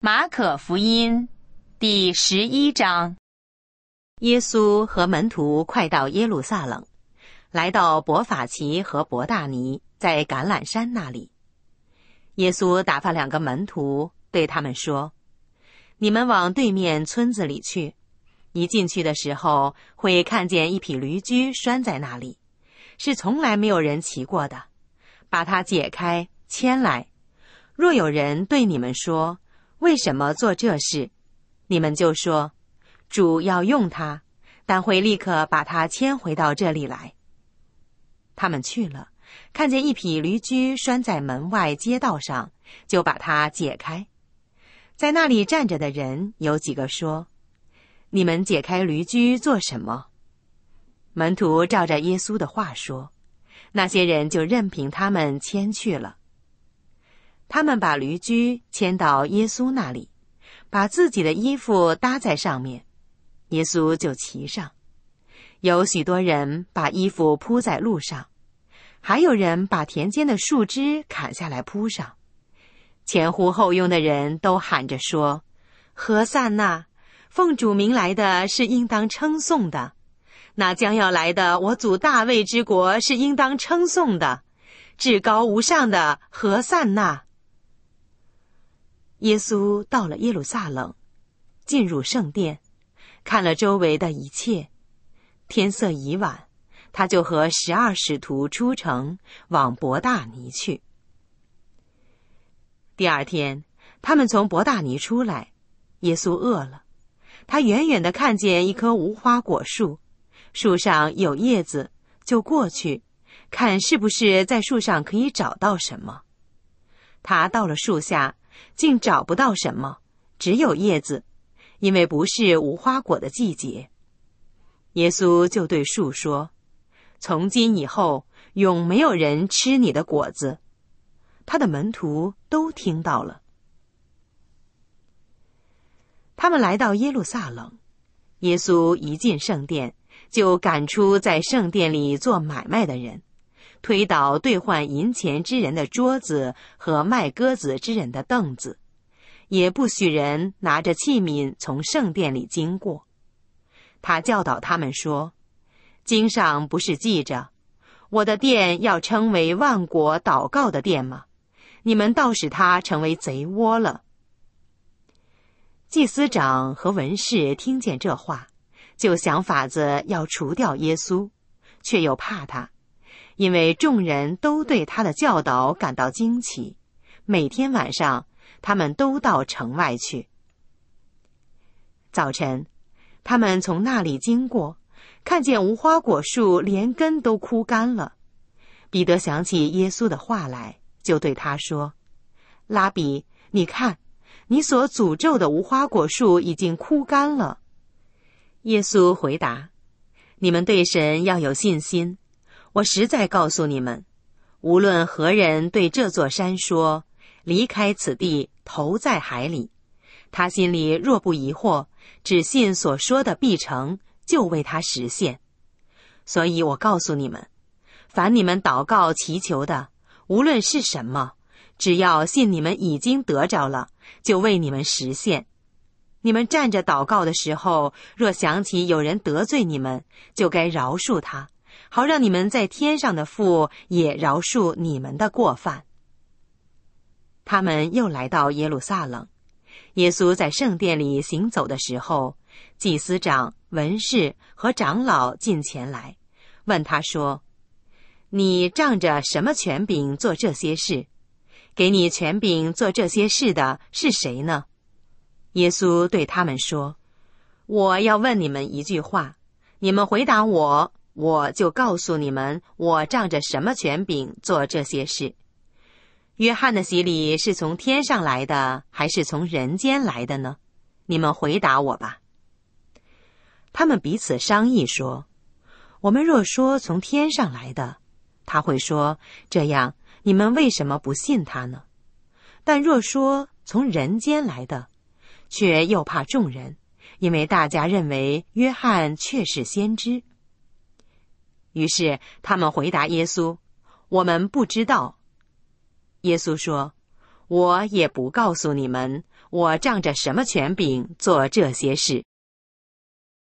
马可福音第11章。 耶稣和门徒快到耶路撒冷，来到伯法其和伯大尼，在橄榄山那里。耶稣打发2个门徒，对他们说：你们往对面村子里去，一进去的时候，会看见一匹驴驹拴在那里，是从来没有人骑过的，把它解开，牵来。若有人对你们说，为什么做这事？你们就说，主要用它，但会立刻把它牵回到这里来。他们去了，看见一匹驴驹拴在门外街道上，就把它解开。在那里站着的人有几个说，你们解开驴驹做什么？门徒照着耶稣的话说，那些人就任凭他们牵去了。他们把驴驹牵到耶稣那里，把自己的衣服搭在上面，耶稣就骑上。有许多人把衣服铺在路上，还有人把田间的树枝砍下来铺上。前呼后拥的人都喊着说，何塞那，奉主名来的是应当称颂的，那将要来的我祖大卫之国是应当称颂的，至高无上的何塞那。耶稣到了耶路撒冷，进入圣殿，看了周围的一切。天色已晚，他就和12使徒出城，往伯大尼去。第二天，他们从伯大尼出来，耶稣饿了。他远远地看见一棵无花果树，树上有叶子，就过去，看是不是在树上可以找到什么。他到了树下，竟找不到什么，只有叶子，因为不是无花果的季节。耶稣就对树说，从今以后，永没有人吃你的果子。他的门徒都听到了。他们来到耶路撒冷，耶稣一进圣殿，就赶出在圣殿里做买卖的人，推倒兑换银钱之人的桌子和卖鸽子之人的凳子，也不许人拿着器皿从圣殿里经过。他教导他们说，经上不是记着，我的殿要称为万国祷告的殿吗？你们倒使它成为贼窝了。祭司长和文士听见这话，就想法子要除掉耶稣，却又怕他，因为众人都对他的教导感到惊奇。每天晚上，他们都到城外去。早晨，他们从那里经过，看见无花果树连根都枯干了。彼得想起耶稣的话来，就对他说，拉比，你看，你所诅咒的无花果树已经枯干了。耶稣回答，你们对神要有信心。我实在告诉你们，无论何人对这座山说，离开此地，投在海里，他心里若不疑惑，只信所说的必成，就为他实现。所以我告诉你们，凡你们祷告祈求的，无论是什么，只要信你们已经得着了，就为你们实现。你们站着祷告的时候，若想起有人得罪你们，就该饶恕他，好让你们在天上的父也饶恕你们的过犯。他们又来到耶路撒冷。耶稣在圣殿里行走的时候，祭司长、文士和长老进前来，问他说，你仗着什么权柄做这些事？给你权柄做这些事的是谁呢？耶稣对他们说，我要问你们一句话，你们回答我，我就告诉你们，我仗着什么权柄做这些事。约翰的洗礼是从天上来的，还是从人间来的呢？你们回答我吧。他们彼此商议说，我们若说从天上来的，他会说，这样你们为什么不信他呢？但若说从人间来的，却又怕众人，因为大家认为约翰确是先知。于是他们回答耶稣，我们不知道。耶稣说，我也不告诉你们， 我仗着什么权柄做这些事？